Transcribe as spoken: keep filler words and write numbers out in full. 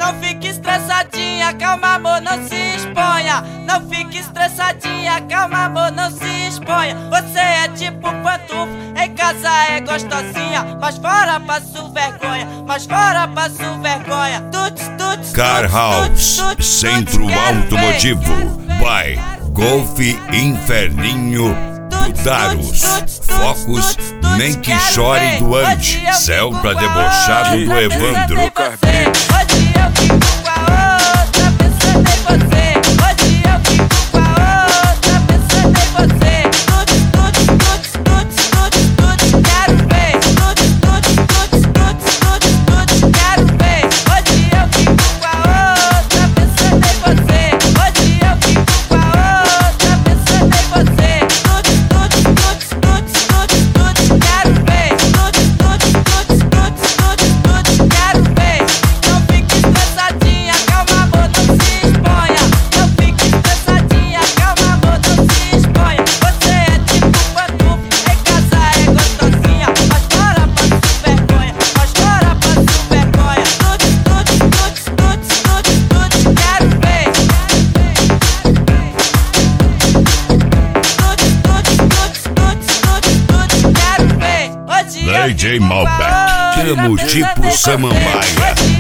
Não fique estressadinha, calma amor, não se exponha. Não fique estressadinha, calma amor, não se exponha. Você é tipo pantufo, em casa é gostosinha, mas fora passo vergonha, mas fora passo vergonha. Tuts, tuts, Car House, centro automotivo, by Golf Inferninho Daros, Focus, nem que chore do Ande, Celta debochado do Evandro. Hoje eu fico com a outra, pensando em você. Hoje eu fico com a outra, pensando em você. Tuts, tuts, tuts, tuts, tuts, tuts, quero ver. Tuts, tuts, tuts, tuts, tuts, tuts, quero ver. Hoje eu fico com a outra, pensando em você. Hoje eu fico com a outra, pensando em você. Tuts, tuts, tuts, tuts, tuts, tuts, quero ver. Tuts, tuts, tuts, tuts, tuts, tuts, quero ver. Não fique estressadinha, calma amor, não se exponha. Não fique estressadinha, calma amor, não se exponha. Você é tipo pantufo, em casa é gostosinha, mas fora passo vergonha, mas fora passo vergonha. Tuts, tuts, tuts, tuts, tuts, tuts, quero ver. Tuts, tuts, tuts, tuts, tuts, tuts, quero ver. Hoje eu D J fico com a Malbec, outra, tamo pensando tipo em você. Samambaia. Hoje